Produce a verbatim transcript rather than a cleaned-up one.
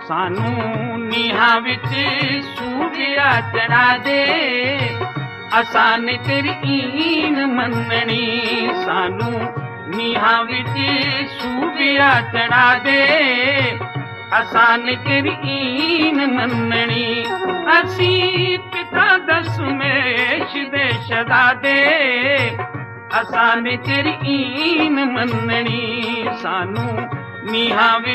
सानू नीहां विच सूबिया चढ़ा दे, असान तेरी ईन मननी। सानू नीहां विच सूबिया चढ़ा दे, असान तेरी ईन मननी। असी पिता दशमेश दे शहजादे, असान तेरी ईन मननी। सानू नीहां